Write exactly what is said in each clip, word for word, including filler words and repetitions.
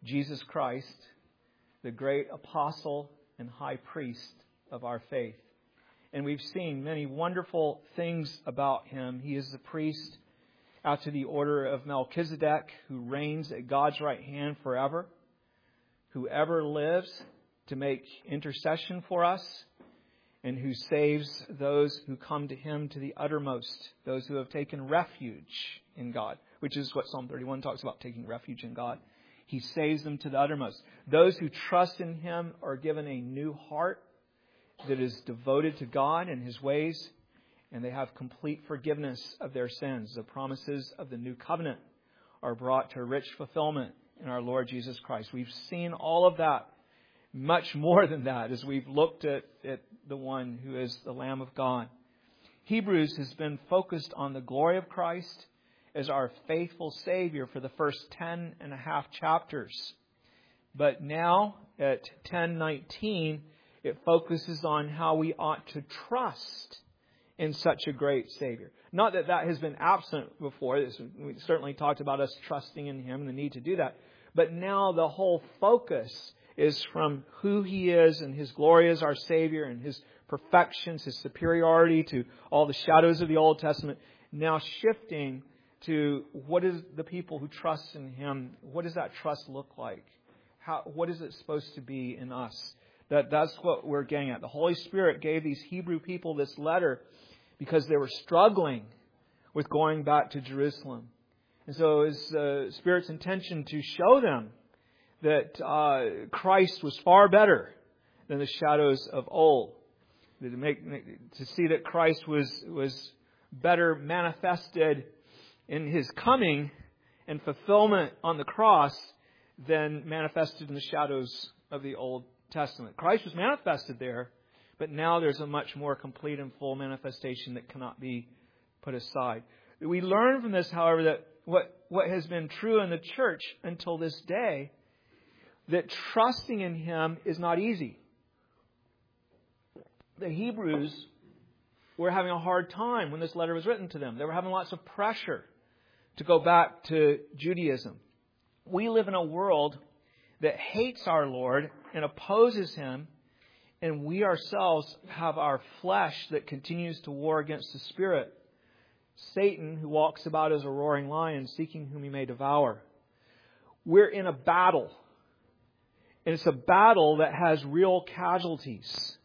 Jesus Christ, the great apostle and high priest of our faith. And we've seen many wonderful things about him. He is the priest after the order of Melchizedek, who reigns at God's right hand forever, who ever lives to make intercession for us, and who saves those who come to him to the uttermost, those who have taken refuge in God, which is what Psalm thirty-one talks about, taking refuge in God. He saves them to the uttermost. Those who trust in him are given a new heart that is devoted to God and his ways, and they have complete forgiveness of their sins. The promises of the new covenant are brought to rich fulfillment in our Lord Jesus Christ. We've seen all of that, much more than that, as we've looked at, at the one who is the Lamb of God. Hebrews has been focused on the glory of Christ as our faithful Savior for the first ten and a half chapters. But now at ten nineteen, it focuses on how we ought to trust in such a great Savior. Not that that has been absent before. This, we certainly talked about us trusting in him and the need to do that. But now the whole focus is from who he is and his glory as our Savior and his perfections, his superiority to all the shadows of the Old Testament, now shifting to what is the people who trust in him, what does that trust look like? How, what is it supposed to be in us? That, that's what we're getting at. The Holy Spirit gave these Hebrew people this letter because they were struggling with going back to Jerusalem. And so it's the Spirit's intention to show them that uh, Christ was far better than the shadows of old. To, make, to see that Christ was, was better manifested in his coming and fulfillment on the cross than manifested in the shadows of the Old Testament. Christ was manifested there, but now there's a much more complete and full manifestation that cannot be put aside. We learn from this, however, that what, what has been true in the church until this day, that trusting in him is not easy. The Hebrews were having a hard time when this letter was written to them. They were having lots of pressure to go back to Judaism. We live in a world that hates our Lord and opposes him, and we ourselves have our flesh that continues to war against the Spirit. Satan, who walks about as a roaring lion, seeking whom he may devour. We're in a battle. And it's a battle that has real casualties.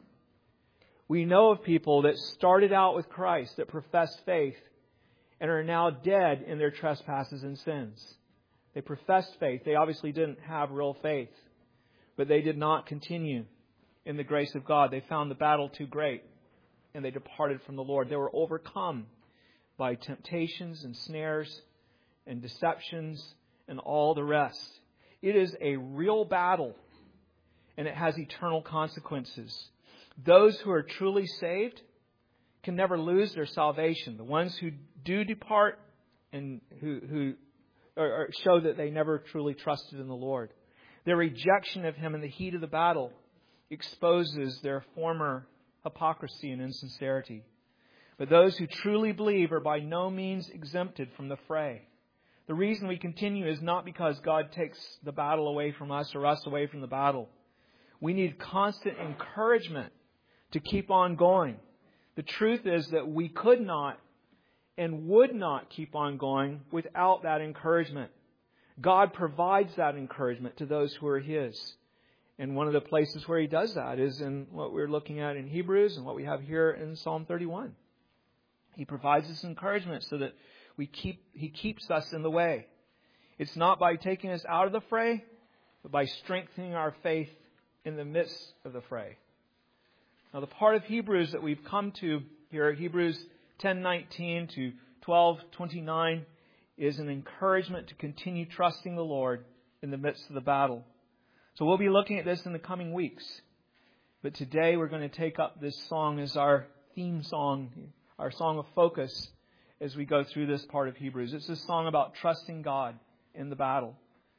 We know of people that started out with Christ, that professed faith, and are now dead in their trespasses and sins. They professed faith. They obviously didn't have real faith. But they did not continue in the grace of God. They found the battle too great, and they departed from the Lord. They were overcome by temptations and snares and deceptions and all the rest. It is a real battle, and it has eternal consequences. Those who are truly saved can never lose their salvation. The ones who do depart and who, who or, or show that they never truly trusted in the Lord. Their rejection of him in the heat of the battle exposes their former hypocrisy and insincerity. But those who truly believe are by no means exempted from the fray. The reason we continue is not because God takes the battle away from us or us away from the battle. We need constant encouragement to keep on going. The truth is that we could not and would not keep on going without that encouragement. God provides that encouragement to those who are his. And one of the places where he does that is in what we're looking at in Hebrews and what we have here in Psalm thirty-one. He provides us encouragement so that we keep he keeps us in the way. It's not by taking us out of the fray, but by strengthening our faith in the midst of the fray. Now, the part of Hebrews that we've come to here, Hebrews ten nineteen to twelve twenty-nine, is an encouragement to continue trusting the Lord in the midst of the battle. So we'll be looking at this in the coming weeks. But today we're going to take up this song as our theme song, our song of focus as we go through this part of Hebrews. It's a song about trusting God in the battle.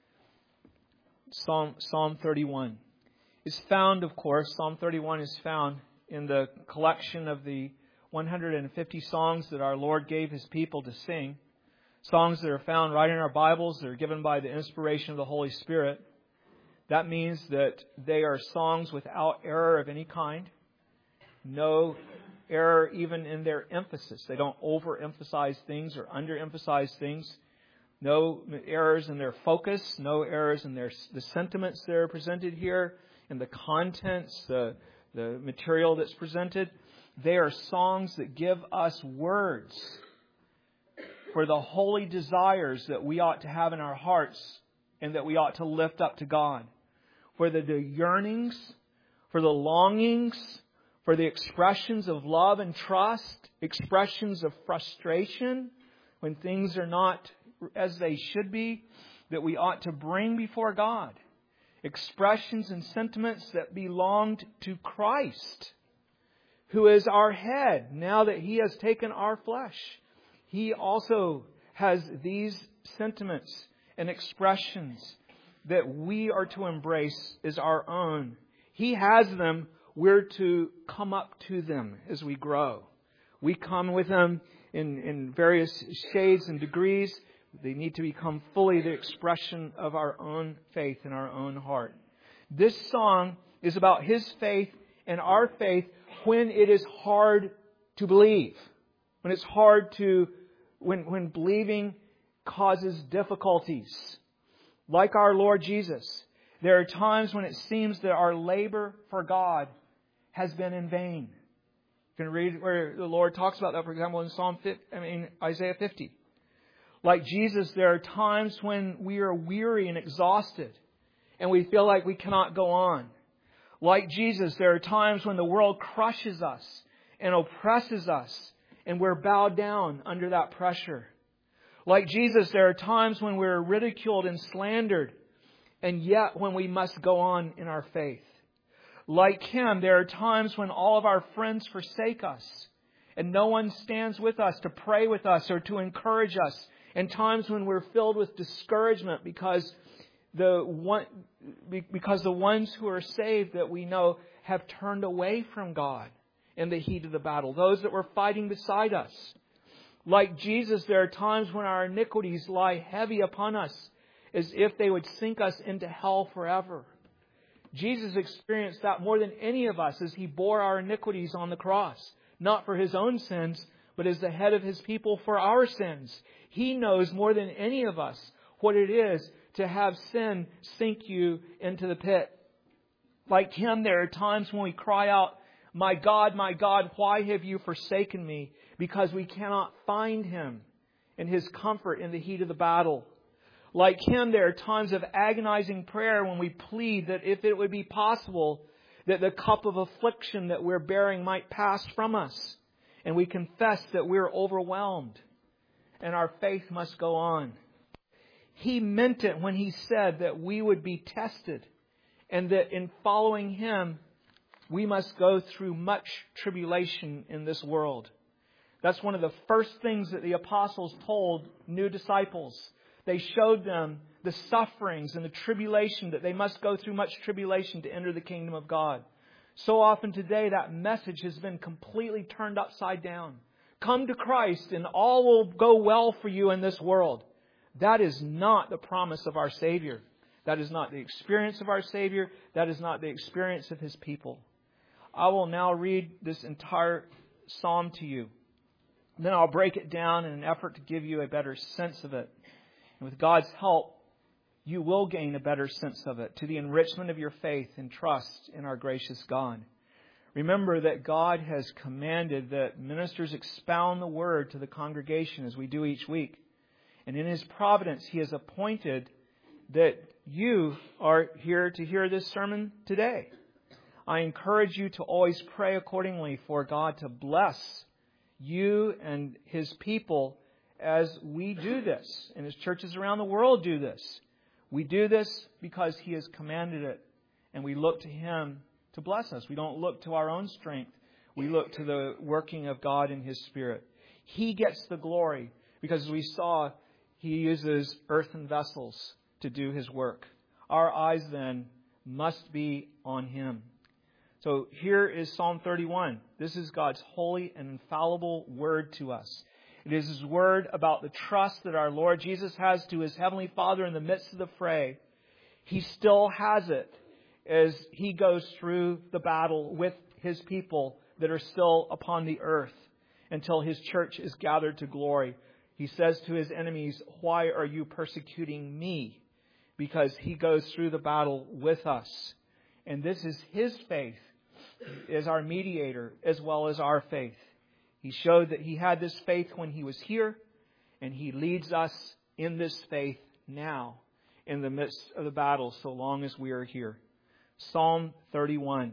Psalm, Psalm thirty-one is found, of course, Psalm thirty-one is found in the collection of the one hundred fifty songs that our Lord gave his people to sing. Songs that are found right in our Bibles. They're given by the inspiration of the Holy Spirit. That means that they are songs without error of any kind. No error even in their emphasis. They don't overemphasize things or underemphasize things. No errors in their focus. No errors in their the sentiments that are presented here, in the contents, the, the material that's presented. They are songs that give us words for the holy desires that we ought to have in our hearts and that we ought to lift up to God. For the, the yearnings, for the longings, for the expressions of love and trust, expressions of frustration when things are not as they should be, that we ought to bring before God. Expressions and sentiments that belonged to Christ, who is our head. Now that He has taken our flesh, He also has these sentiments and expressions that we are to embrace as our own. He has them. We're to come up to them as we grow. We come with them in, in various shades and degrees. They need to become fully the expression of our own faith in our own heart. This song is about His faith and our faith when it is hard to believe. When it's hard to, when, when believing causes difficulties. Like our Lord Jesus, there are times when it seems that our labor for God has been in vain. You can read where the Lord talks about that, for example, in Psalm fifty, I mean Isaiah fifty. Like Jesus, there are times when we are weary and exhausted and we feel like we cannot go on. Like Jesus, there are times when the world crushes us and oppresses us and we're bowed down under that pressure. Like Jesus, there are times when we're ridiculed and slandered, and yet when we must go on in our faith. Like Him, there are times when all of our friends forsake us and no one stands with us to pray with us or to encourage us. And times when we're filled with discouragement because the one, because the ones who are saved that we know have turned away from God in the heat of the battle. Those that were fighting beside us. Like Jesus, there are times when our iniquities lie heavy upon us as if they would sink us into hell forever. Jesus experienced that more than any of us as He bore our iniquities on the cross. Not for His own sins, but as the head of His people for our sins. He knows more than any of us what it is to have sin sink you into the pit. Like Him, there are times when we cry out, "My God, my God, why have you forsaken me?" Because we cannot find Him in His comfort in the heat of the battle. Like Him, there are times of agonizing prayer when we plead that if it would be possible, that the cup of affliction that we're bearing might pass from us. And we confess that we're overwhelmed and our faith must go on. He meant it when He said that we would be tested and that in following Him, we must go through much tribulation in this world. That's one of the first things that the apostles told new disciples. They showed them the sufferings and the tribulation, that they must go through much tribulation to enter the kingdom of God. So often today that message has been completely turned upside down. Come to Christ and all will go well for you in this world. That is not the promise of our Savior. That is not the experience of our Savior. That is not the experience of His people. I will now read this entire psalm to you. Then I'll break it down in an effort to give you a better sense of it. And with God's help, you will gain a better sense of it to the enrichment of your faith and trust in our gracious God. Remember that God has commanded that ministers expound the Word to the congregation as we do each week. And in His providence, He has appointed that you are here to hear this sermon today. I encourage you to always pray accordingly for God to bless you and His people as we do this. And as churches around the world do this. We do this because He has commanded it. And we look to Him to bless us. We don't look to our own strength. We look to the working of God in His Spirit. He gets the glory because, as we saw, He uses earthen vessels to do His work. Our eyes then must be on Him. So here is Psalm thirty-one. This is God's holy and infallible word to us. It is His word about the trust that our Lord Jesus has to His Heavenly Father in the midst of the fray. He still has it as He goes through the battle with His people that are still upon the earth until His church is gathered to glory. He says to His enemies, "Why are you persecuting me?" Because He goes through the battle with us. And this is His faith as our mediator as well as our faith. He showed that He had this faith when He was here, and He leads us in this faith now in the midst of the battle so long as we are here. Psalm thirty-one.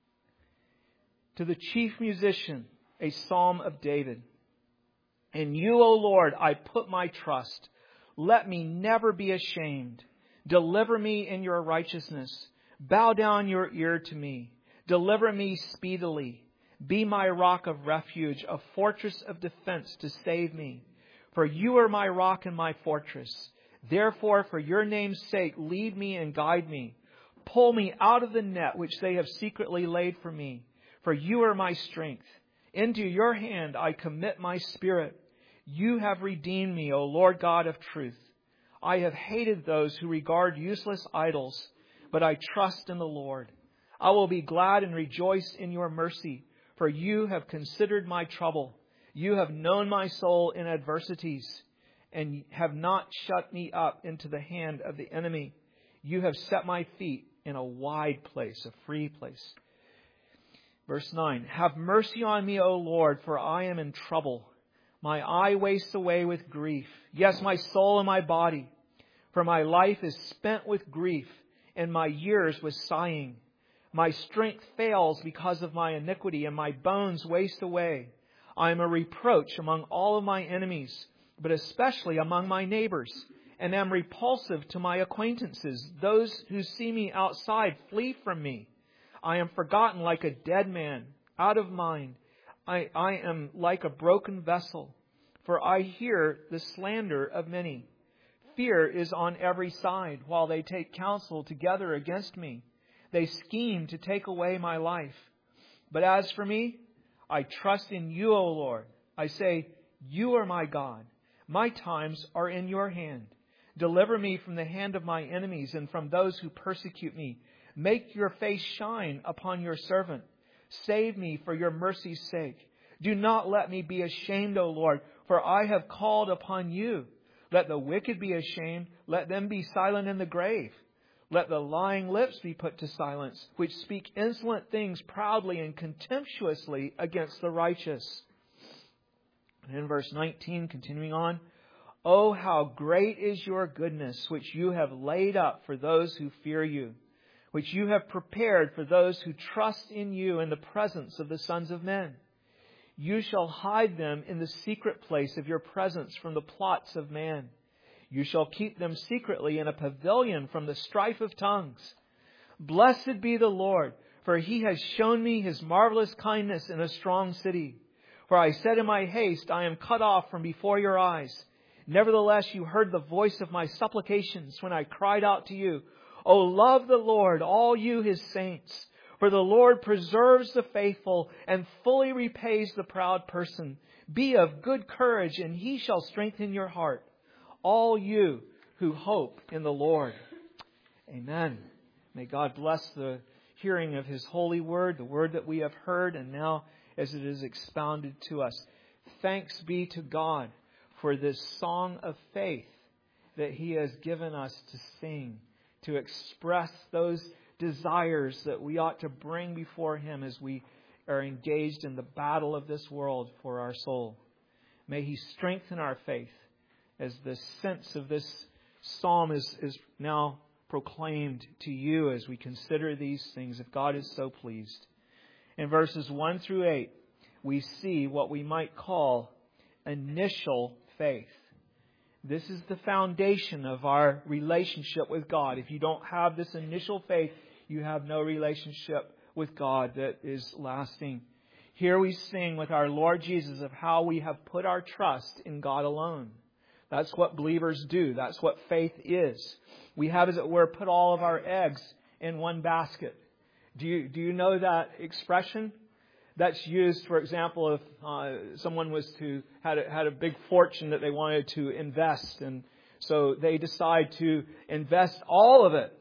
To the chief musician, a psalm of David. In You, O Lord, I put my trust. Let me never be ashamed. Deliver me in Your righteousness. Bow down your ear to me. Deliver me speedily. Be my rock of refuge, a fortress of defense to save me. For You are my rock and my fortress. Therefore, for Your name's sake, lead me and guide me. Pull me out of the net which they have secretly laid for me. For You are my strength. Into Your hand I commit my spirit. You have redeemed me, O Lord God of truth. I have hated those who regard useless idols, but I trust in the Lord. I will be glad and rejoice in Your mercy, for You have considered my trouble. You have known my soul in adversities, and have not shut me up into the hand of the enemy. You have set my feet in a wide place, a free place. Verse nine, have mercy on me, O Lord, for I am in trouble. My eye wastes away with grief. Yes, my soul and my body. For my life is spent with grief, and my years with sighing. My strength fails because of my iniquity, and my bones waste away. I am a reproach among all of my enemies, but especially among my neighbors, and am repulsive to my acquaintances. Those who see me outside flee from me. I am forgotten like a dead man, out of mind. I, I am like a broken vessel, for I hear the slander of many. Fear is on every side, while they take counsel together against me. They scheme to take away my life. But as for me, I trust in You, O Lord. I say, You are my God. My times are in Your hand. Deliver me from the hand of my enemies and from those who persecute me. Make Your face shine upon Your servant. Save me for Your mercy's sake. Do not let me be ashamed, O Lord, for I have called upon You. Let the wicked be ashamed. Let them be silent in the grave. Let the lying lips be put to silence, which speak insolent things proudly and contemptuously against the righteous. And in verse nineteen, continuing on, Oh, how great is Your goodness, which You have laid up for those who fear You, which You have prepared for those who trust in You in the presence of the sons of men. You shall hide them in the secret place of Your presence from the plots of man. You shall keep them secretly in a pavilion from the strife of tongues. Blessed be the Lord, for He has shown me His marvelous kindness in a strong city. For I said in my haste, I am cut off from before Your eyes. Nevertheless, You heard the voice of my supplications when I cried out to You. O love the Lord, all you His saints. For the Lord preserves the faithful and fully repays the proud person. Be of good courage, and He shall strengthen your heart. All you who hope in the Lord. Amen. May God bless the hearing of His holy word, the word that we have heard, and now as it is expounded to us. Thanks be to God for this song of faith that He has given us to sing, to express those desires that we ought to bring before Him as we are engaged in the battle of this world for our soul. May He strengthen our faith as the sense of this psalm is, is now proclaimed to you as we consider these things, if God is so pleased. In verses one through eight, we see what we might call initial faith. This is the foundation of our relationship with God. If you don't have this initial faith, you have no relationship with God that is lasting. Here we sing with our Lord Jesus of how we have put our trust in God alone. That's what believers do. That's what faith is. We have, as it were, put all of our eggs in one basket. Do you, do you know that expression? That's used, for example, if uh, someone was to had a, had a big fortune that they wanted to invest, and so they decide to invest all of it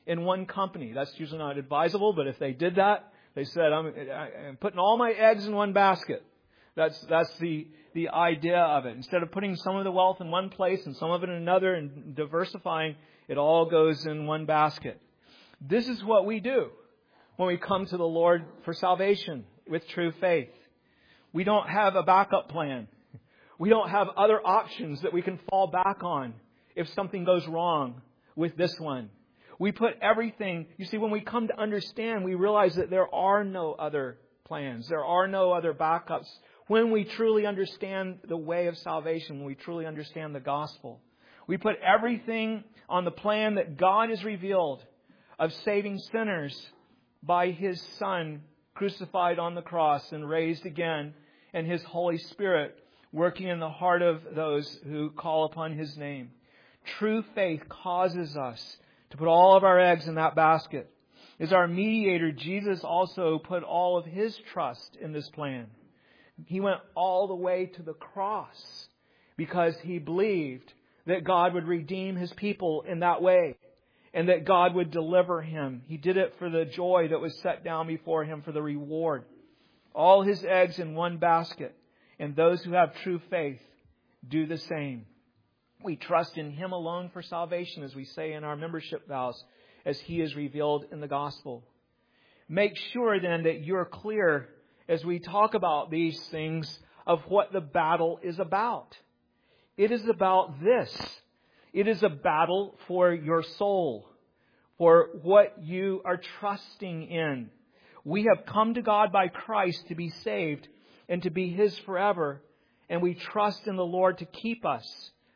in one company. That's usually not advisable, but if they did that, they said, I'm, I'm putting all my eggs in one basket. That's that's the, the idea of it. Instead of putting some of the wealth in one place and some of it in another and diversifying, it all goes in one basket. This is what we do when we come to the Lord for salvation with true faith. We don't have a backup plan. We don't have other options that we can fall back on if something goes wrong with this one. We put everything, you see, when we come to understand, we realize that there are no other plans. There are no other backups. When we truly understand the way of salvation, when we truly understand the gospel, we put everything on the plan that God has revealed of saving sinners by His Son crucified on the cross and raised again, and His Holy Spirit working in the heart of those who call upon His name. True faith causes us to put all of our eggs in that basket. As our mediator, Jesus also put all of His trust in this plan. He went all the way to the cross because He believed that God would redeem His people in that way and that God would deliver Him. He did it for the joy that was set down before Him, for the reward. All His eggs in one basket. And those who have true faith do the same. We trust in Him alone for salvation, as we say in our membership vows, as He is revealed in the gospel. Make sure then that you're clear as we talk about these things of what the battle is about. It is about this. It is a battle for your soul, for what you are trusting in. We have come to God by Christ to be saved and to be His forever, and we trust in the Lord to keep us.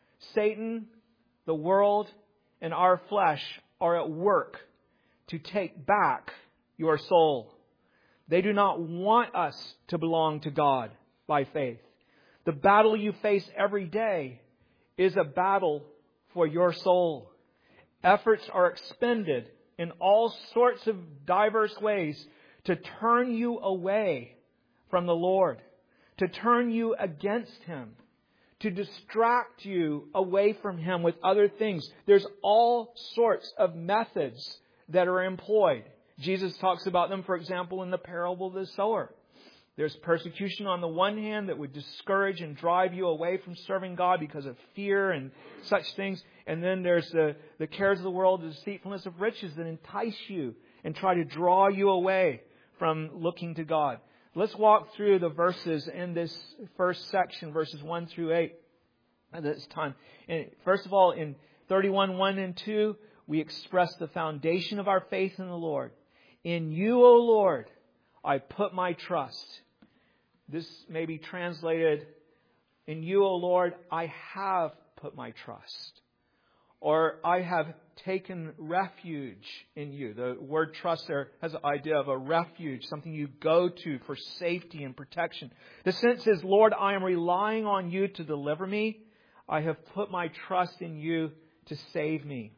Satan, the world, and our flesh are at work to take back your soul. They do not want us to belong to God by faith. The battle you face every day is a battle for your soul. Efforts are expended in all sorts of diverse ways to turn you away from the Lord, to turn you against Him, to distract you away from Him with other things. There's all sorts of methods that are employed. Jesus talks about them, for example, in the parable of the sower. There's persecution on the one hand that would discourage and drive you away from serving God because of fear and such things. And then there's the, the cares of the world, the deceitfulness of riches that entice you and try to draw you away from looking to God. Let's walk through the verses in this first section, verses one through eight at this time. And first of all, in thirty-one, one and two, we express the foundation of our faith in the Lord. In You, O Lord, I put my trust. This may be translated, in You, O Lord, I have put my trust. Or I have taken refuge in You. The word trust there has the idea of a refuge, something you go to for safety and protection. The sense is, Lord, I am relying on You to deliver me. I have put my trust in You to save me.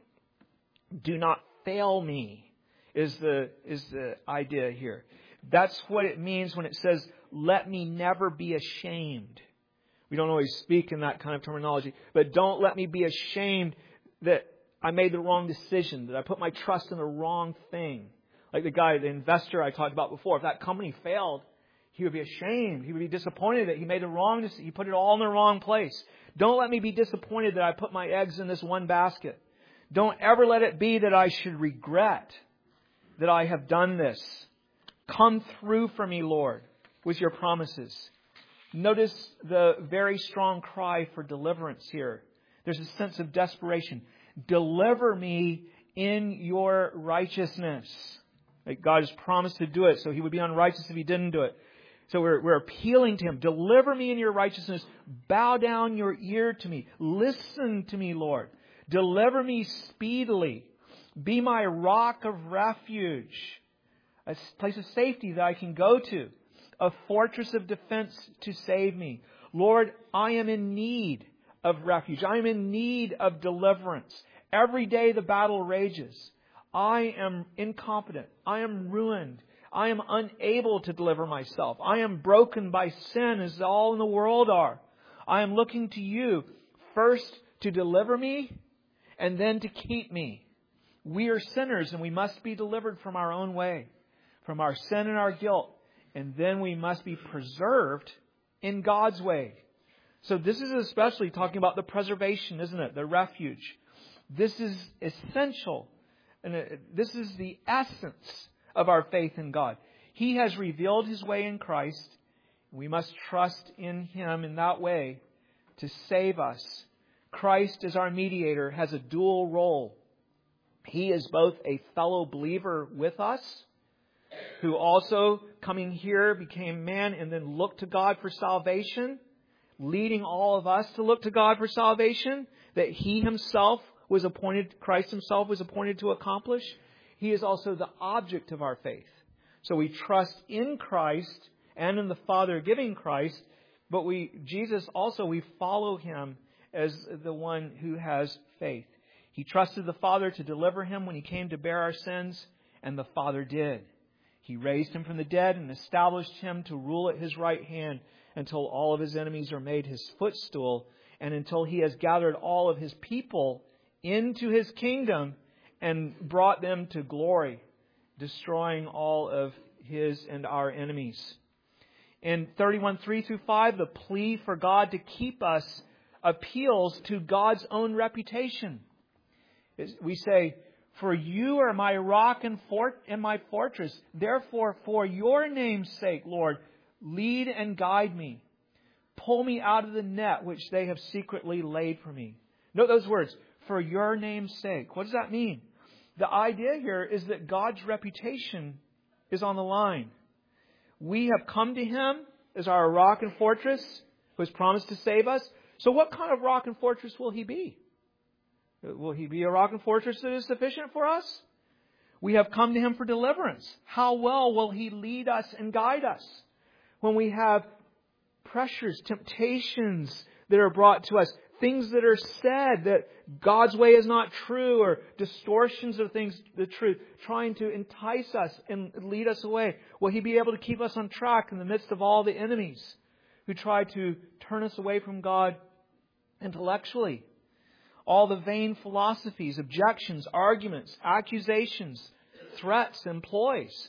Do not fail me is the, is the idea here. That's what it means when it says, let me never be ashamed. We don't always speak in that kind of terminology, but don't let me be ashamed that I made the wrong decision, that I put my trust in the wrong thing. Like the guy, the investor I talked about before, if that company failed, he would be ashamed. He would be disappointed that he made the wrong decision. He put it all in the wrong place. Don't let me be disappointed that I put my eggs in this one basket. Don't ever let it be that I should regret that I have done this. Come through for me, Lord, with Your promises. Notice the very strong cry for deliverance here. There's a sense of desperation. Deliver me in Your righteousness. Like God has promised to do it, so He would be unrighteous if He didn't do it. So we're, we're appealing to Him. Deliver me in Your righteousness. Bow down your ear to me. Listen to me, Lord. Deliver me speedily. Be my rock of refuge. A place of safety that I can go to. A fortress of defense to save me. Lord, I am in need of refuge. I am in need of deliverance. Every day the battle rages. I am incompetent. I am ruined. I am unable to deliver myself. I am broken by sin as all in the world are. I am looking to You first to deliver me and then to keep me. We are sinners and we must be delivered from our own way, from our sin and our guilt. And then we must be preserved in God's way. So this is especially talking about the preservation, isn't it? The refuge. This is essential. And this is the essence of our faith in God. He has revealed His way in Christ. We must trust in Him in that way to save us. Christ, as our mediator, has a dual role. He is both a fellow believer with us, who also, coming here, became man and then looked to God for salvation, leading all of us to look to God for salvation, that He Himself was appointed, Christ Himself was appointed to accomplish. He is also the object of our faith. So we trust in Christ and in the Father giving Christ, but we, Jesus also, we follow Him as the one who has faith. He trusted the Father to deliver Him when He came to bear our sins, and the Father did. He raised Him from the dead and established Him to rule at His right hand until all of His enemies are made His footstool, and until He has gathered all of His people into His kingdom and brought them to glory, destroying all of His and our enemies. In thirty-one, three through five, the plea for God to keep us appeals to God's own reputation. We say, "For you are my rock and fort and my fortress. Therefore, for your name's sake, Lord, lead and guide me. Pull me out of the net which they have secretly laid for me." Note those words, "for your name's sake." What does that mean? The idea here is that God's reputation is on the line. We have come to Him as our rock and fortress who has promised to save us. So what kind of rock and fortress will He be? Will He be a rock and fortress that is sufficient for us? We have come to Him for deliverance. How well will He lead us and guide us when we have pressures, temptations that are brought to us, things that are said that God's way is not true, or distortions of things, the truth, trying to entice us and lead us away? Will He be able to keep us on track in the midst of all the enemies who try to turn us away from God intellectually? All the vain philosophies, objections, arguments, accusations, threats, and ploys.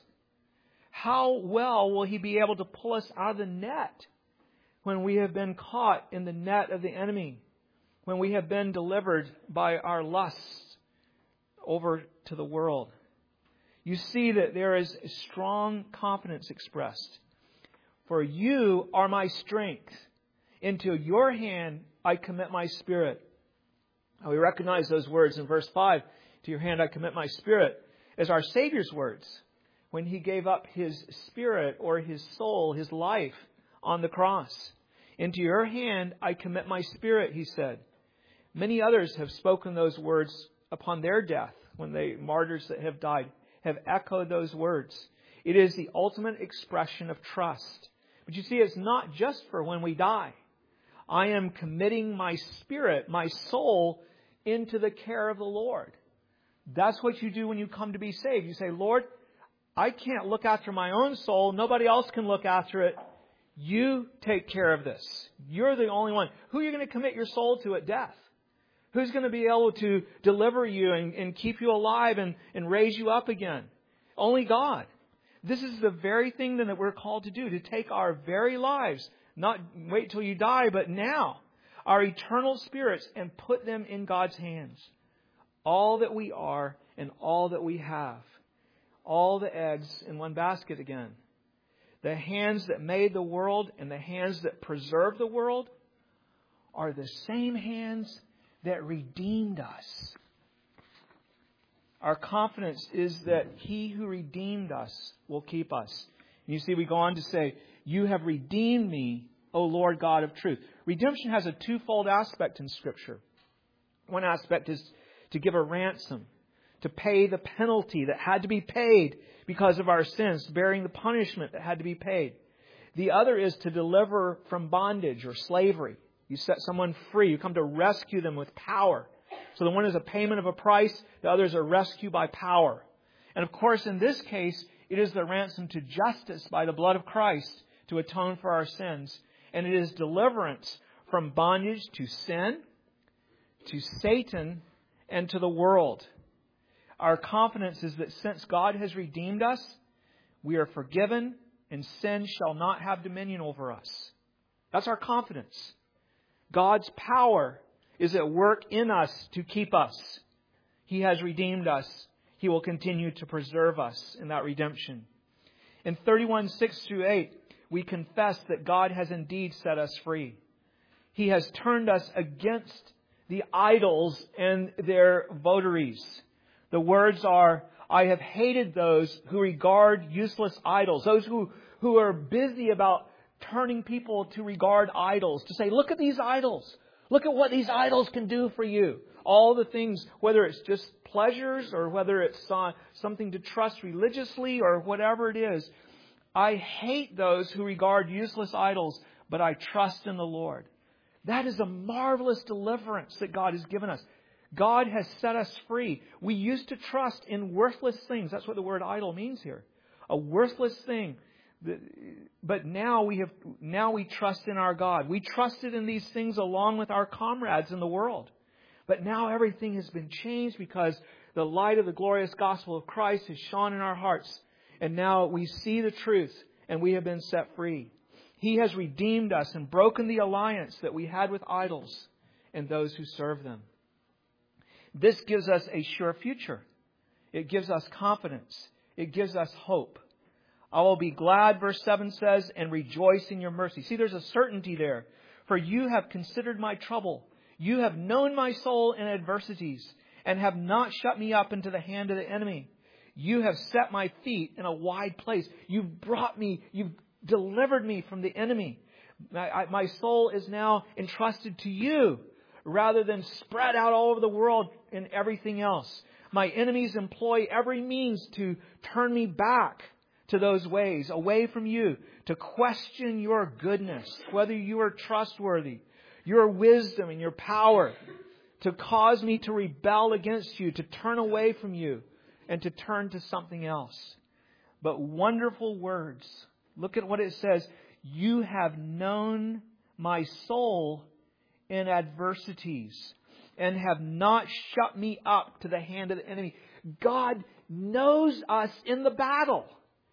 How well will He be able to pull us out of the net when we have been caught in the net of the enemy, when we have been delivered by our lusts over to the world? You see that there is a strong confidence expressed. "For you are my strength. Into your hand I commit my spirit." Now we recognize those words in verse five. "To your hand I commit my spirit," as our Savior's words when He gave up His spirit, or His soul, His life on the cross. "Into your hand I commit my spirit," He said. Many others have spoken those words upon their death, when they, martyrs that have died, have echoed those words. It is the ultimate expression of trust. But you see, it's not just for when we die. I am committing my spirit, my soul, into the care of the Lord. That's what you do when you come to be saved. You say, "Lord, I can't look after my own soul. Nobody else can look after it. You take care of this. You're the only one. Who are you going to commit your soul to at death? Who's going to be able to deliver you and, and keep you alive and, and raise you up again? Only God." This is the very thing that we're called to do, to take our very lives, not wait till you die, but now, our eternal spirits, and put them in God's hands. All that we are and all that we have. All the eggs in one basket again. The hands that made the world and the hands that preserve the world are the same hands that redeemed us. Our confidence is that He who redeemed us will keep us. And you see, we go on to say, "You have redeemed me, O Lord God of truth." Redemption has a twofold aspect in Scripture. One aspect is to give a ransom, to pay the penalty that had to be paid because of our sins, bearing the punishment that had to be paid. The other is to deliver from bondage or slavery. You set someone free. You come to rescue them with power. So the one is a payment of a price. The other is a rescue by power. And of course, in this case, it is the ransom to justice by the blood of Christ to atone for our sins. And it is deliverance from bondage to sin, to Satan, and to the world. Our confidence is that since God has redeemed us, we are forgiven and sin shall not have dominion over us. That's our confidence. God's power is at work in us to keep us. He has redeemed us. He will continue to preserve us in that redemption. In thirty-one, six through eight, we confess that God has indeed set us free. He has turned us against the idols and their votaries. The words are, I have hated those who regard useless idols, those who, who are busy about turning people to regard idols, to say, look at these idols. Look at what these idols can do for you. All the things, whether it's just pleasures or whether it's uh, something to trust religiously or whatever it is. I hate those who regard useless idols, but I trust in the Lord. That is a marvelous deliverance that God has given us. God has set us free. We used to trust in worthless things. That's what the word idol means here. A worthless thing. But now we have, now we trust in our God. We trusted in these things along with our comrades in the world. But now everything has been changed because the light of the glorious gospel of Christ has shone in our hearts. And now we see the truth and we have been set free. He has redeemed us and broken the alliance that we had with idols and those who serve them. This gives us a sure future. It gives us confidence. It gives us hope. I will be glad, verse seven says, and rejoice in your mercy. See, there's a certainty there. For you have considered my trouble. You have known my soul in adversities and have not shut me up into the hand of the enemy. You have set my feet in a wide place. You've brought me, you've delivered me from the enemy. My, I, my soul is now entrusted to you rather than spread out all over the world in everything else. My enemies employ every means to turn me back to those ways, away from you, to question your goodness, whether you are trustworthy, your wisdom and your power, to cause me to rebel against you, to turn away from you, and to turn to something else. But wonderful words. Look at what it says. You have known my soul in adversities and have not shut me up to the hand of the enemy. God knows us in the battle.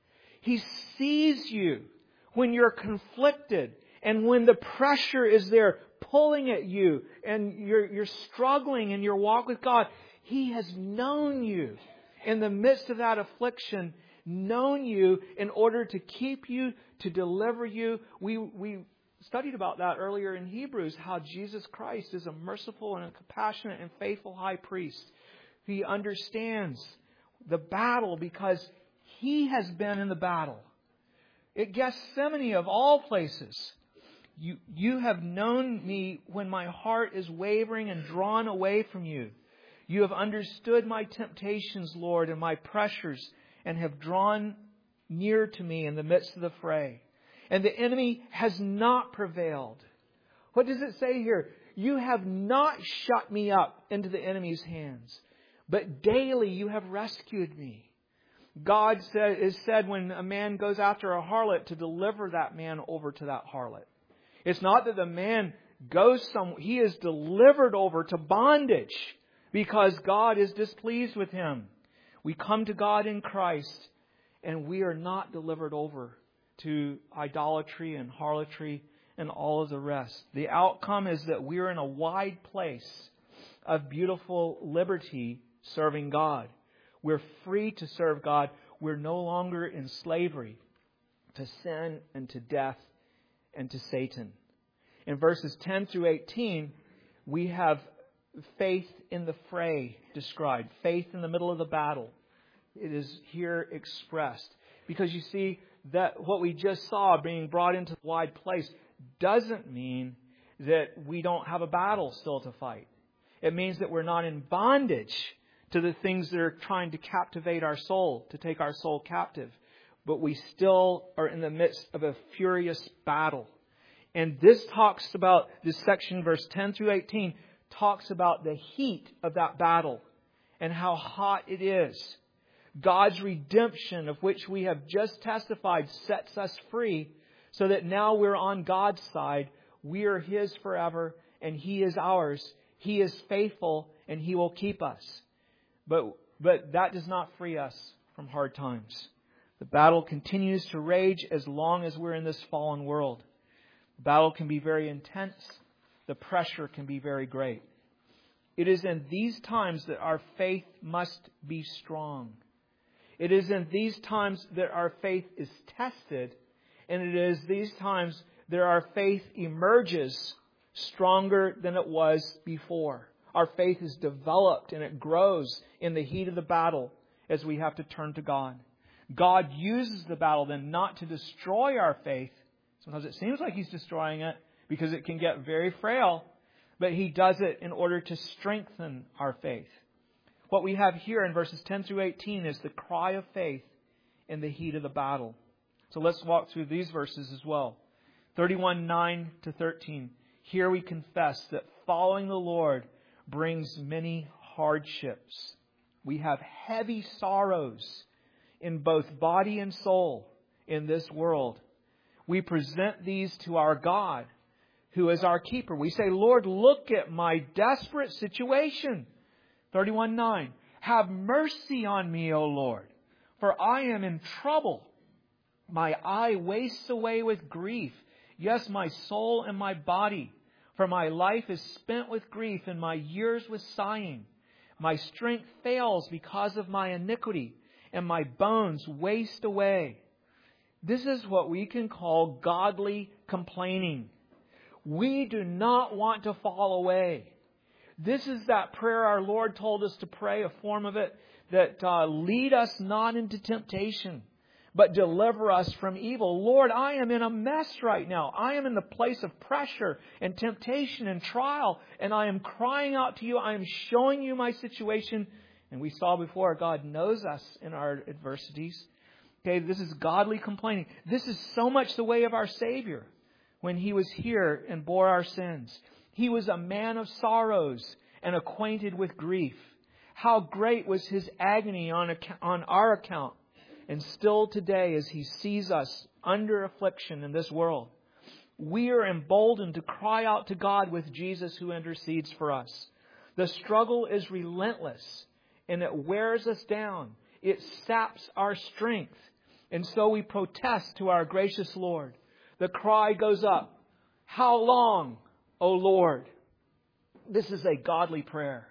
He sees you when you're conflicted and when the pressure is there pulling at you and you're, you're struggling in your walk with God. He has known you in the midst of that affliction, known you in order to keep you, to deliver you. We, we studied about that earlier in Hebrews, how Jesus Christ is a merciful and a compassionate and faithful high priest. He understands the battle because He has been in the battle. At Gethsemane of all places, you, you have known me when my heart is wavering and drawn away from you. You have understood my temptations, Lord, and my pressures, and have drawn near to me in the midst of the fray. And the enemy has not prevailed. What does it say here? You have not shut me up into the enemy's hands, but daily you have rescued me. God said, is said when a man goes after a harlot to deliver that man over to that harlot. It's not that the man goes some, he is delivered over to bondage because God is displeased with him. We come to God in Christ and we are not delivered over to idolatry and harlotry and all of the rest. The outcome is that we are in a wide place of beautiful liberty serving God. We're free to serve God. We're no longer in slavery to sin and to death and to Satan. In verses ten through eighteen, we have faith in the fray described. Faith in the middle of the battle. It is here expressed. Because you see, that what we just saw being brought into the wide place doesn't mean that we don't have a battle still to fight. It means that we're not in bondage to the things that are trying to captivate our soul, to take our soul captive. But we still are in the midst of a furious battle. And this talks about, this section, verse ten through eighteen, talks about the heat of that battle and how hot it is. God's redemption, of which we have just testified, sets us free so that now we're on God's side. We are His forever and He is ours. He is faithful and He will keep us. But But that does not free us from hard times. The battle continues to rage as long as we're in this fallen world. The battle can be very intense. The pressure can be very great. It is in these times that our faith must be strong. It is in these times that our faith is tested. And it is these times that our faith emerges stronger than it was before. Our faith is developed and it grows in the heat of the battle as we have to turn to God. God uses the battle then not to destroy our faith. Sometimes it seems like He's destroying it because it can get very frail. But He does it in order to strengthen our faith. What we have here in verses ten through eighteen is the cry of faith in the heat of the battle. So let's walk through these verses as well. thirty-one, nine to thirteen. Here we confess that following the Lord brings many hardships. We have heavy sorrows in both body and soul in this world. We present these to our God, who is our keeper. We say, Lord, look at my desperate situation. thirty-one, nine. Have mercy on me, O Lord, for I am in trouble. My eye wastes away with grief. Yes, my soul and my body. For my life is spent with grief and my years with sighing. My strength fails because of my iniquity, and my bones waste away. This is what we can call godly complaining. We do not want to fall away. This is that prayer our Lord told us to pray, a form of it, that uh, lead us not into temptation, but deliver us from evil. Lord, I am in a mess right now. I am in the place of pressure and temptation and trial, and I am crying out to you. I am showing you my situation. And we saw before, God knows us in our adversities. Okay, this is godly complaining. This is so much the way of our Savior when He was here and bore our sins. He was a man of sorrows and acquainted with grief. How great was His agony on, account, on our account. And still today, as He sees us under affliction in this world, we are emboldened to cry out to God with Jesus who intercedes for us. The struggle is relentless and it wears us down. It saps our strength. And so we protest to our gracious Lord. The cry goes up, how long, O Lord? This is a godly prayer.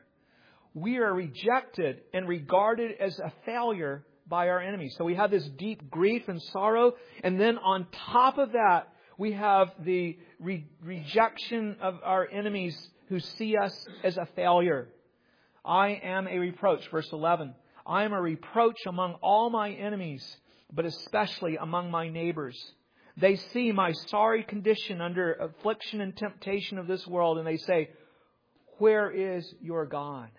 We are rejected and regarded as a failure by our enemies. So we have this deep grief and sorrow. And then on top of that, we have the re- rejection of our enemies who see us as a failure. I am a reproach, verse eleven. I am a reproach among all my enemies, but especially among my neighbors. They see my sorry condition under affliction and temptation of this world, and they say, where is your God?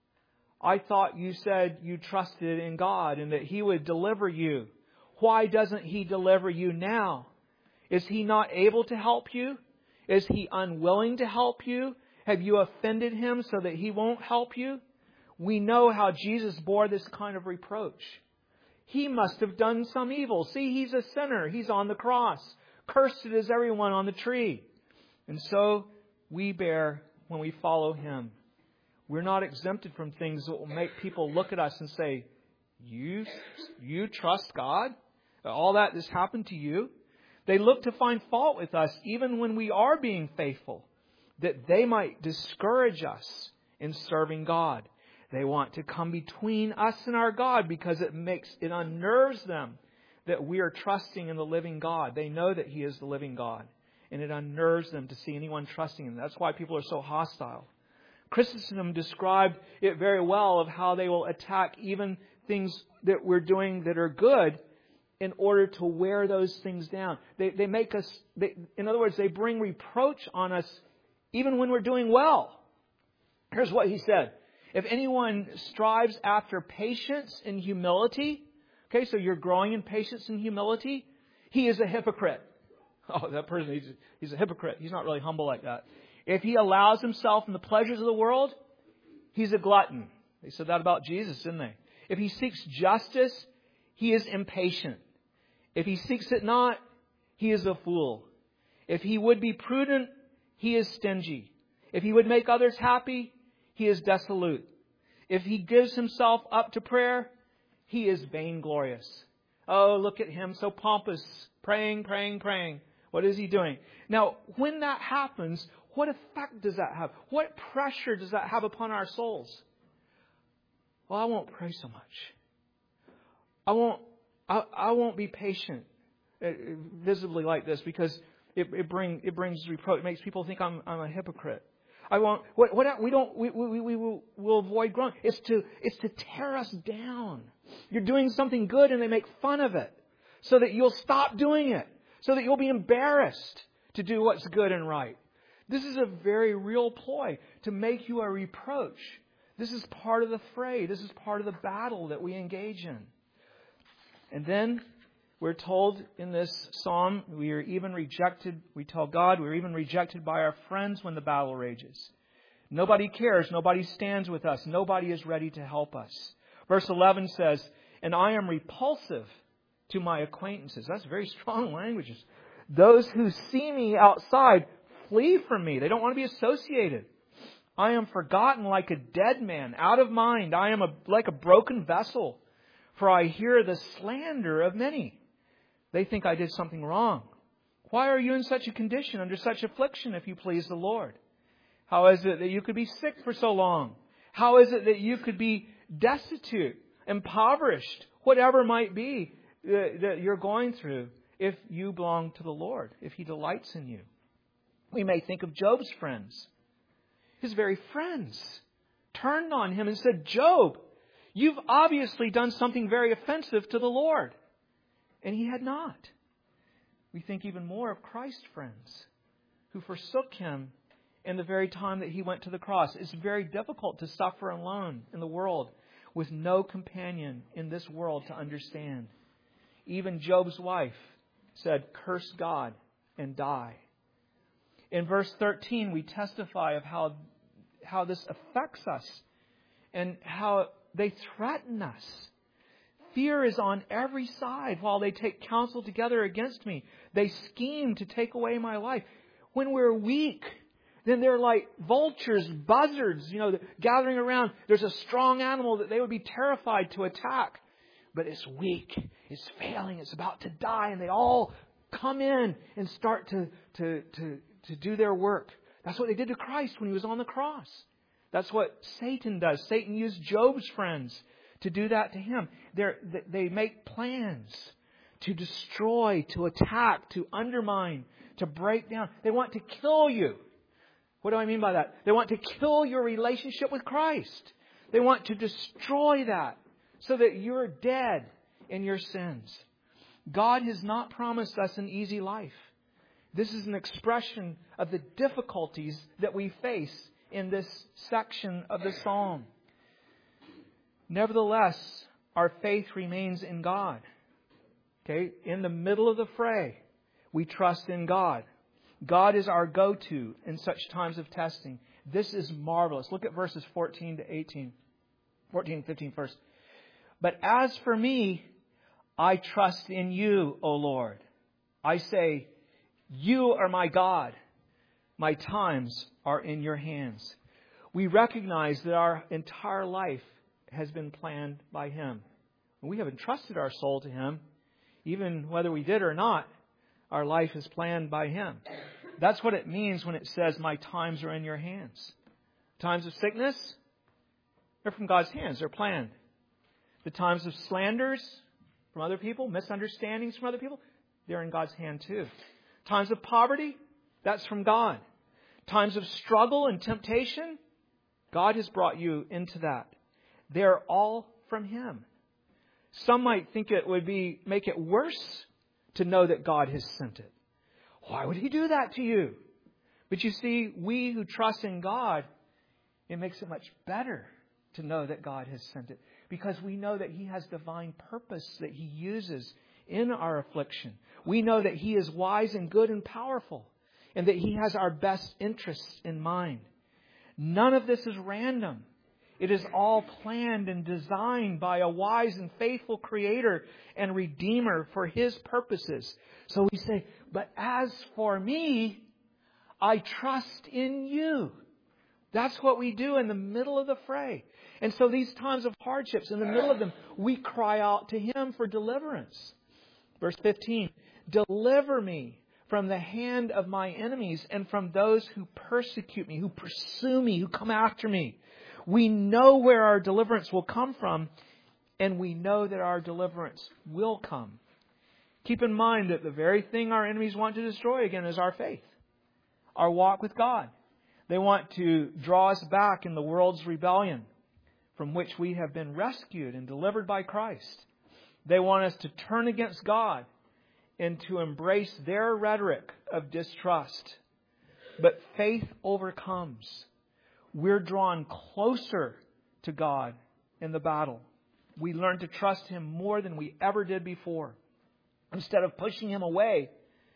I thought you said you trusted in God and that He would deliver you. Why doesn't He deliver you now? Is He not able to help you? Is He unwilling to help you? Have you offended Him so that He won't help you? We know how Jesus bore this kind of reproach. He must have done some evil. See, He's a sinner. He's on the cross. Cursed is everyone on the tree. And so we bear when we follow Him. We're not exempted from things that will make people look at us and say, you, you trust God? All that has happened to you? They look to find fault with us even when we are being faithful, that they might discourage us in serving God. They want to come between us and our God because it makes, it unnerves them that we are trusting in the living God. They know that He is the living God, and it unnerves them to see anyone trusting Him. That's why people are so hostile. Chrysostom described it very well of how they will attack even things that we're doing that are good in order to wear those things down. They, they make us, they, in other words, they bring reproach on us even when we're doing well. Here's what he said. If anyone strives after patience and humility, okay, so you're growing in patience and humility, he is a hypocrite. Oh, that person, he's, he's a hypocrite. He's not really humble like that. If he allows himself in the pleasures of the world, he's a glutton. They said that about Jesus, didn't they? If he seeks justice, he is impatient. If he seeks it not, he is a fool. If he would be prudent, he is stingy. If he would make others happy, he is dissolute. If he gives himself up to prayer, he is vainglorious. Oh, look at him, so pompous, praying, praying, praying. What is he doing? Now, when that happens, what effect does that have? What pressure does that have upon our souls? Well, I won't pray so much. I won't. I, I won't be patient, uh, visibly like this, because it, it bring it brings reproach. It makes people think I'm I'm a hypocrite. I won't. What, what we don't we we we will we'll avoid growing. It's to it's to tear us down. You're doing something good, and they make fun of it, so that you'll stop doing it, so that you'll be embarrassed to do what's good and right. This is a very real ploy to make you a reproach. This is part of the fray. This is part of the battle that we engage in. And then we're told in this psalm, we are even rejected. We tell God we're even rejected by our friends when the battle rages. Nobody cares. Nobody stands with us. Nobody is ready to help us. Verse eleven says, and I am repulsive to my acquaintances. That's very strong language. Those who see me outside flee from me. They don't want to be associated. I am forgotten like a dead man, out of mind. I am a, like a broken vessel, for I hear the slander of many. They think I did something wrong. Why are you in such a condition, under such affliction, if you please the Lord? How is it that you could be sick for so long? How is it that you could be destitute, impoverished, whatever might be that you're going through, if you belong to the Lord, if He delights in you? We may think of Job's friends. His very friends turned on him and said, Job, you've obviously done something very offensive to the Lord. And he had not. We think even more of Christ's friends who forsook Him in the very time that He went to the cross. It's very difficult to suffer alone in the world with no companion in this world to understand. Even Job's wife said, curse God and die. In verse thirteen, we testify of how, how this affects us and how they threaten us. Fear is on every side while they take counsel together against me. They scheme to take away my life. When we're weak, then they're like vultures, buzzards, you know, gathering around. There's a strong animal that they would be terrified to attack. But it's weak. It's failing. It's about to die. And they all come in and start to, to, to, to do their work. That's what they did to Christ when He was on the cross. That's what Satan does. Satan used Job's friends to do that to him. They're, they make plans to destroy, to attack, to undermine, to break down. They want to kill you. What do I mean by that? They want to kill your relationship with Christ. They want to destroy that so that you're dead in your sins. God has not promised us an easy life. This is an expression of the difficulties that we face in this section of the psalm. Nevertheless, our faith remains in God. Okay, in the middle of the fray, we trust in God. God is our go-to in such times of testing. This is marvelous. Look at verses fourteen to eighteen. fourteen and fifteen first. But as for me, I trust in You, O Lord. I say, You are my God. My times are in Your hands. We recognize that our entire life has been planned by Him. We have entrusted our soul to Him. Even whether we did or not, our life is planned by Him. That's what it means when it says, my times are in Your hands. Times of sickness, they're from God's hands. They're planned. The times of slanders from other people, misunderstandings from other people, they're in God's hand too. Times of poverty, that's from God. Times of struggle and temptation, God has brought you into that. They're all from Him. Some might think it would be make it worse to know that God has sent it. Why would He do that to you? But you see, we who trust in God, it makes it much better to know that God has sent it. Because we know that He has divine purpose that He uses in our affliction. We know that He is wise and good and powerful. And that He has our best interests in mind. None of this is random. It is all planned and designed by a wise and faithful Creator and Redeemer for His purposes. So we say, but as for me, I trust in You. That's what we do in the middle of the fray. And so these times of hardships, in the middle of them, we cry out to Him for deliverance. Verse fifteen, deliver me from the hand of my enemies and from those who persecute me, who pursue me, who come after me. We know where our deliverance will come from, and we know that our deliverance will come. Keep in mind that the very thing our enemies want to destroy again is our faith, our walk with God. They want to draw us back in the world's rebellion from which we have been rescued and delivered by Christ. They want us to turn against God and to embrace their rhetoric of distrust. But faith overcomes. We're drawn closer to God in the battle. We learn to trust Him more than we ever did before. Instead of pushing Him away,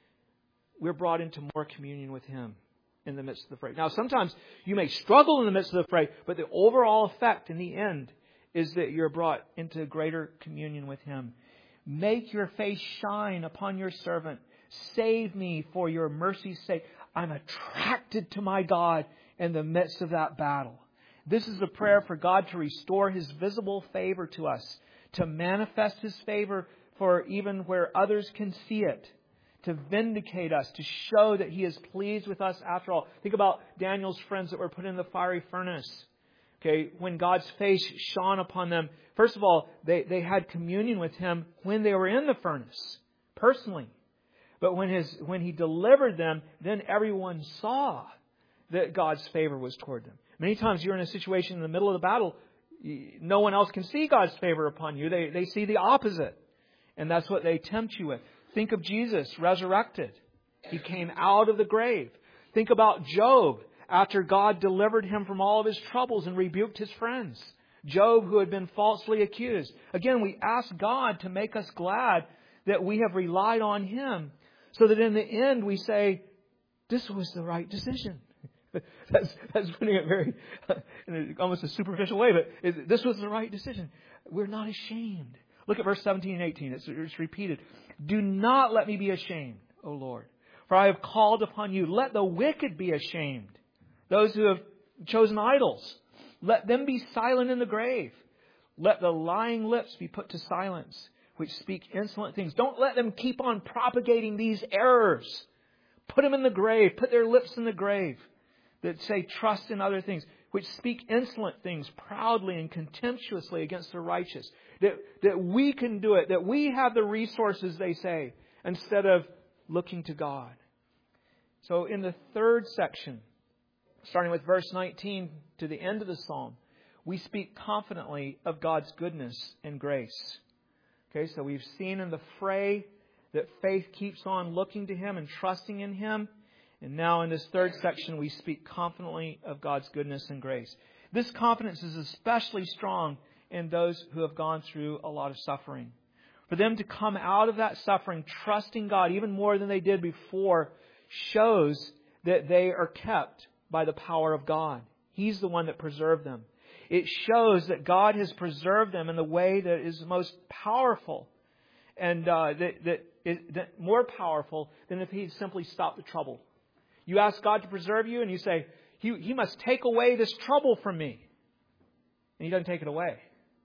we're brought into more communion with Him in the midst of the fray. Now, sometimes you may struggle in the midst of the fray, but the overall effect in the end is that you're brought into greater communion with Him. Make your face shine upon your servant. Save me for your mercy's sake. I'm attracted to my God in the midst of that battle. This is a prayer for God to restore His visible favor to us, to manifest His favor for even where others can see it, to vindicate us, to show that He is pleased with us after all. Think about Daniel's friends that were put in the fiery furnace. Okay, when God's face shone upon them, first of all, they, they had communion with Him when they were in the furnace, personally. But when his when He delivered them, then everyone saw that God's favor was toward them. Many times you're in a situation in the middle of the battle, no one else can see God's favor upon you. They, they see the opposite. And that's what they tempt you with. Think of Jesus resurrected. He came out of the grave. Think about Job after God delivered him from all of his troubles and rebuked his friends. Job, who had been falsely accused. Again, we ask God to make us glad that we have relied on Him, so that in the end we say, this was the right decision. That's, that's putting it very, in almost a superficial way, but this was the right decision. We're not ashamed. Look at verse seventeen and eighteen. It's, it's repeated. Do not let me be ashamed, O Lord, for I have called upon you. Let the wicked be ashamed. Those who have chosen idols, let them be silent in the grave. Let the lying lips be put to silence, which speak insolent things. Don't let them keep on propagating these errors. Put them in the grave. Put their lips in the grave that say trust in other things, which speak insolent things proudly and contemptuously against the righteous. That, that we can do it, that we have the resources, they say, instead of looking to God. So in the third section, starting with verse nineteen to the end of the psalm, we speak confidently of God's goodness and grace. Okay, so we've seen in the fray that faith keeps on looking to Him and trusting in Him. And now in this third section, we speak confidently of God's goodness and grace. This confidence is especially strong in those who have gone through a lot of suffering. For them to come out of that suffering, trusting God even more than they did before, shows that they are kept by the power of God. He's the one that preserved them. It shows that God has preserved them in the way that is most powerful, and uh, that, that is that more powerful than if He'd simply stopped the trouble. You ask God to preserve you and you say, He, he must take away this trouble from me. And He doesn't take it away.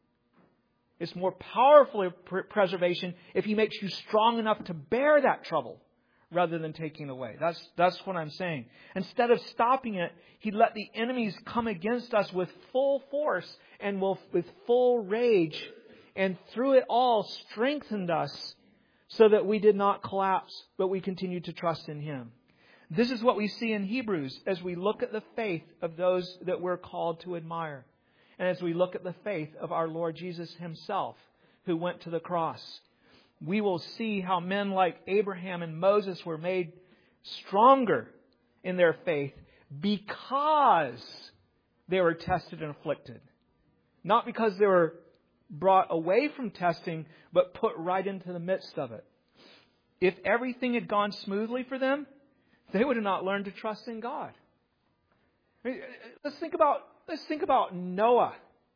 It's more powerful preservation if He makes you strong enough to bear that trouble rather than taking it away. That's, that's what I'm saying. Instead of stopping it, He let the enemies come against us with full force and with full rage, and through it all strengthened us so that we did not collapse, but we continued to trust in Him. This is what we see in Hebrews as we look at the faith of those that we're called to admire. And as we look at the faith of our Lord Jesus Himself, who went to the cross. We will see how men like Abraham and Moses were made stronger in their faith because they were tested and afflicted. Not because they were brought away from testing, but put right into the midst of it. If everything had gone smoothly for them, they would have not learned to trust in God. Let's think about, let's think about Noah.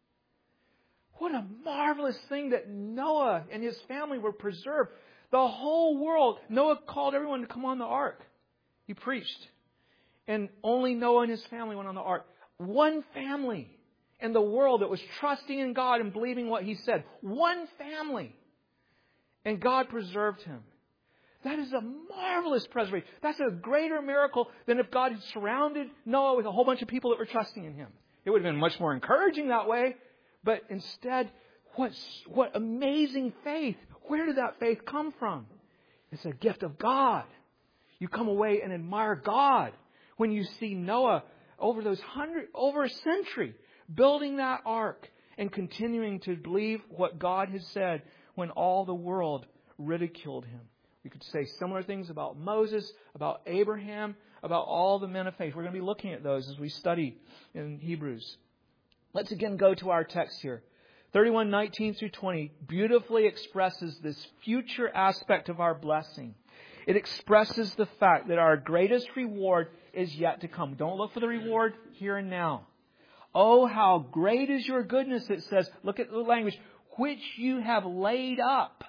What a marvelous thing that Noah and his family were preserved. The whole world, Noah called everyone to come on the ark. He preached. And only Noah and his family went on the ark. One family. in the world that was trusting in God and believing what He said. One family. And God preserved him. That is a marvelous preservation. That's a greater miracle than if God had surrounded Noah with a whole bunch of people that were trusting in Him. It would have been much more encouraging that way. But instead, what, what amazing faith. Where did that faith come from? It's a gift of God. You come away and admire God when you see Noah over those hundred, over a century, building that ark and continuing to believe what God has said when all the world ridiculed him. We could say similar things about Moses, about Abraham, about all the men of faith. We're going to be looking at those as we study in Hebrews. Let's again go to our text here. thirty-one nineteen through twenty beautifully expresses this future aspect of our blessing. It expresses the fact that our greatest reward is yet to come. Don't look for the reward here and now. Oh, how great is your goodness, it says. Look at the language. Which you have laid up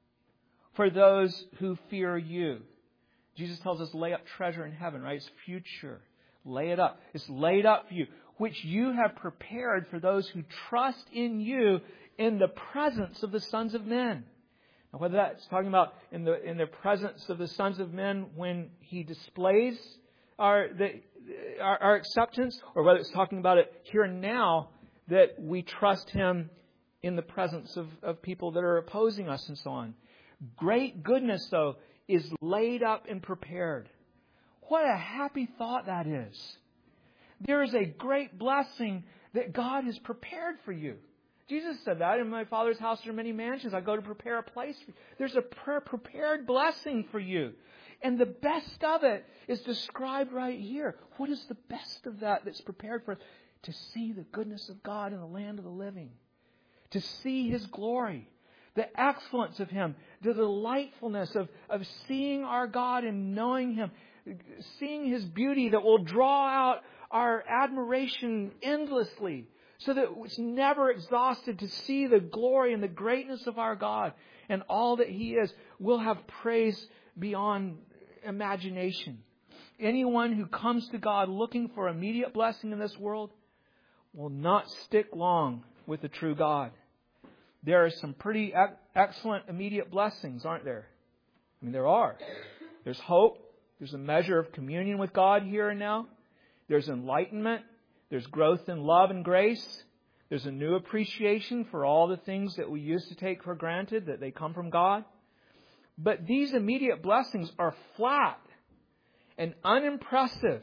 for those who fear you. Jesus tells us lay up treasure in heaven, right? It's future. Lay it up. It's laid up for you. Which you have prepared for those who trust in you in the presence of the sons of men. Now, whether that's talking about in the in the presence of the sons of men when He displays our, the, our, our acceptance, or whether it's talking about it here and now that we trust Him in the presence of, of people that are opposing us and so on. Great goodness, though, is laid up and prepared. What a happy thought that is. There is a great blessing that God has prepared for you. Jesus said that, in my Father's house there are many mansions. I go to prepare a place for you. There's a prepared blessing for you. And the best of it is described right here. What is the best of that that's prepared for us? To see the goodness of God in the land of the living. To see His glory. The excellence of Him. The delightfulness of, of seeing our God and knowing Him. Seeing His beauty that will draw out our admiration endlessly. So that it's never exhausted to see the glory and the greatness of our God. And all that He is. We'll have praise beyond imagination. Anyone who comes to God looking for immediate blessing in this world will not stick long with the true God. There are some pretty excellent immediate blessings, aren't there? I mean, there are. There's hope. There's a measure of communion with God here and now. There's enlightenment. There's growth in love and grace. There's a new appreciation for all the things that we used to take for granted, that they come from God. But these immediate blessings are flat and unimpressive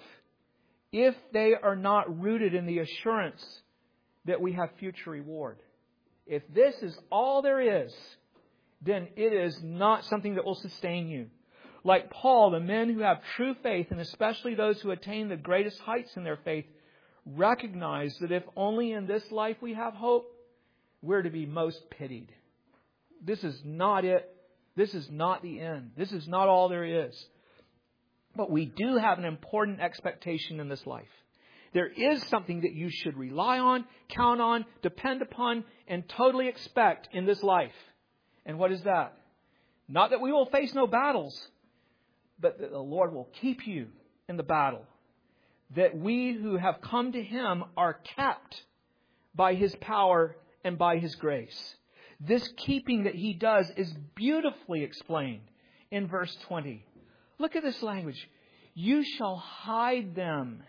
if they are not rooted in the assurance that we have future reward. If this is all there is, then it is not something that will sustain you. Like Paul, the men who have true faith, and especially those who attain the greatest heights in their faith, recognize that if only in this life we have hope, we're to be most pitied. This is not it. This is not the end. This is not all there is. But we do have an important expectation in this life. There is something that you should rely on, count on, depend upon, and totally expect in this life. And what is that? Not that we will face no battles, but that the Lord will keep you in the battle. That we who have come to Him are kept by His power and by His grace. This keeping that He does is beautifully explained in verse twenty. Look at this language. You shall hide them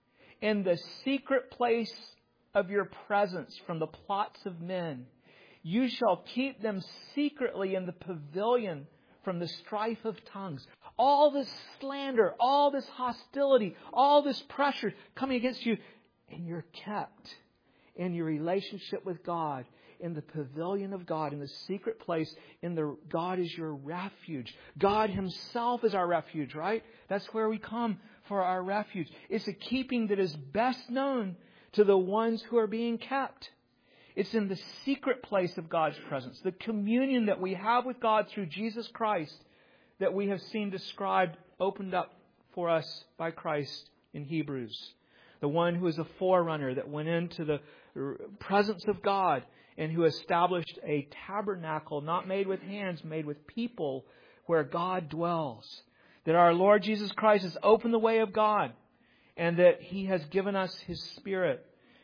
in the secret place of your presence from the plots of men. You shall keep them secretly in the pavilion from the strife of tongues. All this slander, all this hostility, all this pressure coming against you, and you're kept in your relationship with God, in the pavilion of God, in the secret place, in the God is your refuge. God Himself is our refuge, right? That's where we come for our refuge. It's a keeping that is best known to the ones who are being kept. It's in the secret place of God's presence, the communion that we have with God through Jesus Christ that we have seen described, opened up for us by Christ in Hebrews. The one who is a forerunner that went into the presence of God and who established a tabernacle not made with hands, made with people where God dwells. That our Lord Jesus Christ has opened the way of God and that He has given us His Spirit.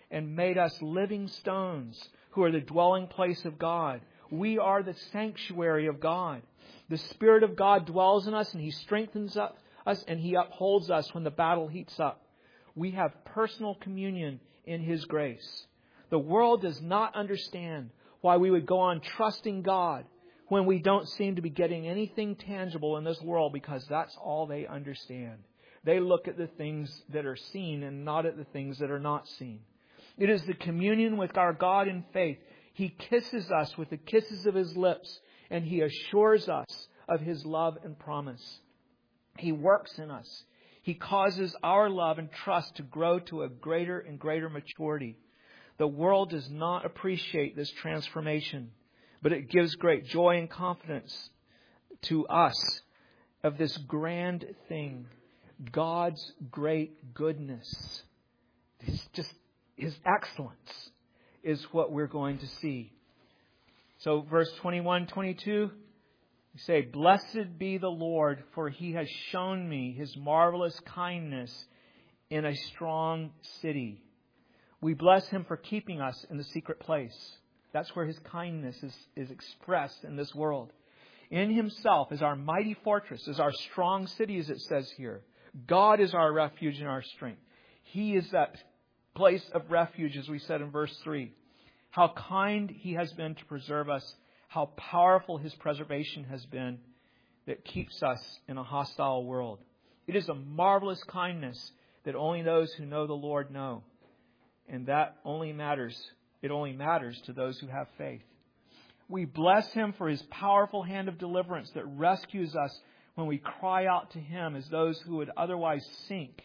and made us living stones who are the dwelling place of God. We are the sanctuary of God. The Spirit of God dwells in us, and He strengthens us, and He upholds us when the battle heats up. We have personal communion in His grace. The world does not understand why we would go on trusting God when we don't seem to be getting anything tangible in this world, because that's all they understand. They look at the things that are seen and not at the things that are not seen. It is the communion with our God in faith. He kisses us with the kisses of His lips, and He assures us of His love and promise. He works in us. He causes our love and trust to grow to a greater and greater maturity. The world does not appreciate this transformation, but it gives great joy and confidence to us of this grand thing, God's great goodness. It's just His excellence is what we're going to see. So verse twenty-one, twenty-two, we say, "Blessed be the Lord, for He has shown me His marvelous kindness in a strong city." We bless Him for keeping us in the secret place. That's where His kindness is, is expressed in this world. In Himself is our mighty fortress, is our strong city, as it says here. God is our refuge and our strength. He is that place of refuge, as we said in verse three. How kind He has been to preserve us. How powerful His preservation has been that keeps us in a hostile world. It is a marvelous kindness that only those who know the Lord know. And that only matters. It only matters to those who have faith. We bless Him for His powerful hand of deliverance that rescues us when we cry out to Him as those who would otherwise sink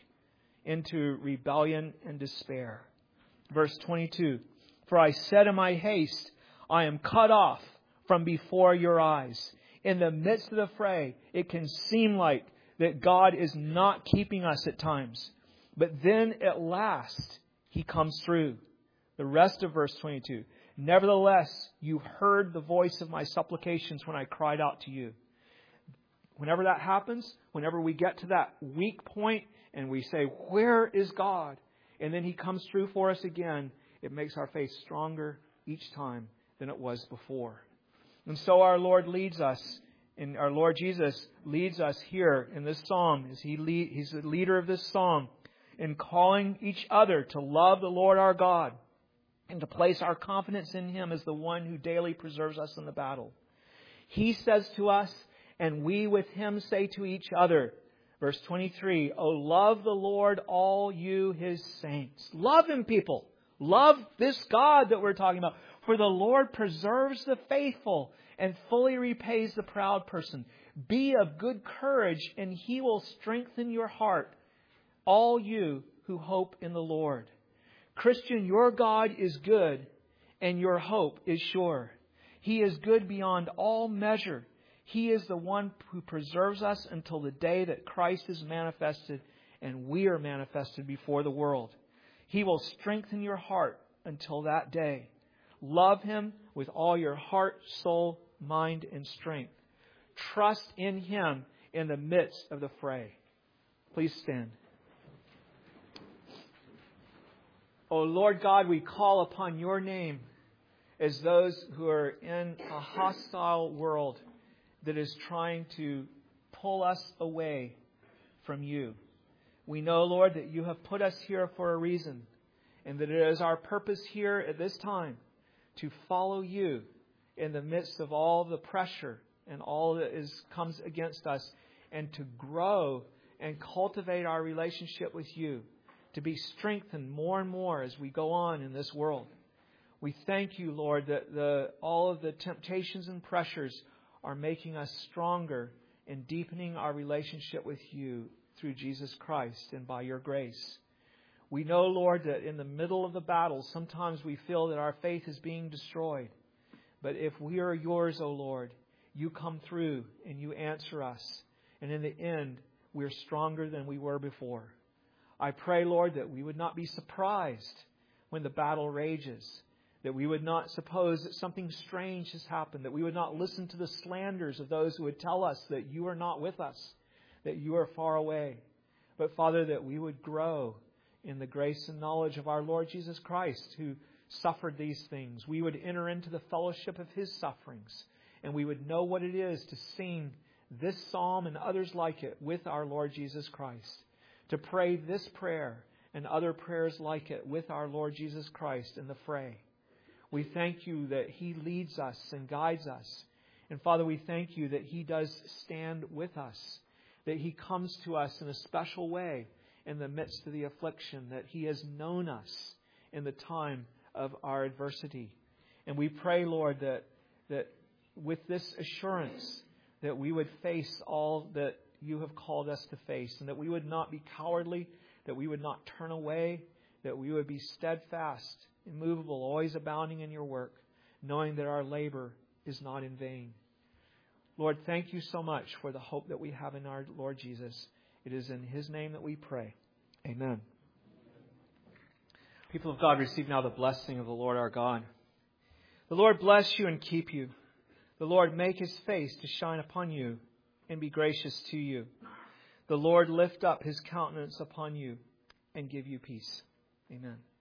into rebellion and despair. Verse twenty-two, "For I said in my haste, I am cut off from before your eyes." In the midst of the fray, it can seem like that God is not keeping us at times. But then at last, He comes through. The rest of verse twenty-two. "Nevertheless, you heard the voice of my supplications when I cried out to you." Whenever that happens, whenever we get to that weak point and we say, "Where is God?" and then He comes through for us again, it makes our faith stronger each time than it was before. And so our Lord leads us, and our Lord Jesus leads us here in this psalm. As he lead, He's the leader of this psalm, in calling each other to love the Lord our God and to place our confidence in Him as the one who daily preserves us in the battle. He says to us, and we with Him say to each other, verse twenty-three, "Oh, love the Lord, all you His saints." Love Him, people. Love this God that we're talking about. "For the Lord preserves the faithful and fully repays the proud person. Be of good courage, and He will strengthen your heart, all you who hope in the Lord." Christian, your God is good, and your hope is sure. He is good beyond all measure. He is the one who preserves us until the day that Christ is manifested and we are manifested before the world. He will strengthen your heart until that day. Love Him with all your heart, soul, mind, and strength. Trust in Him in the midst of the fray. Please stand. O Lord God, we call upon your name as those who are in a hostile world that is trying to pull us away from you. We know, Lord, that you have put us here for a reason, and that it is our purpose here at this time to follow you in the midst of all the pressure and all that is comes against us, and to grow and cultivate our relationship with you, to be strengthened more and more as we go on in this world. We thank you, Lord, that the, all of the temptations and pressures are making us stronger and deepening our relationship with you through Jesus Christ and by your grace. We know, Lord, that in the middle of the battle, sometimes we feel that our faith is being destroyed. But if we are yours, O Lord, you come through and you answer us. And in the end, we're stronger than we were before. I pray, Lord, that we would not be surprised when the battle rages, that we would not suppose that something strange has happened, that we would not listen to the slanders of those who would tell us that you are not with us, that you are far away. But, Father, that we would grow in the grace and knowledge of our Lord Jesus Christ, who suffered these things. We would enter into the fellowship of His sufferings, and we would know what it is to sing this psalm and others like it with our Lord Jesus Christ, to pray this prayer and other prayers like it with our Lord Jesus Christ in the fray. We thank You that He leads us and guides us. And Father, we thank You that He does stand with us, that He comes to us in a special way in the midst of the affliction, that He has known us in the time of our adversity. And we pray, Lord, that, that with this assurance that we would face all that You have called us to face, and that we would not be cowardly, that we would not turn away, that we would be steadfast, immovable, always abounding in Your work, knowing that our labor is not in vain. Lord, thank You so much for the hope that we have in our Lord Jesus. It is in His name that we pray. Amen. People of God, receive now the blessing of the Lord our God. The Lord bless you and keep you. The Lord make His face to shine upon you and be gracious to you. The Lord lift up His countenance upon you and give you peace. Amen.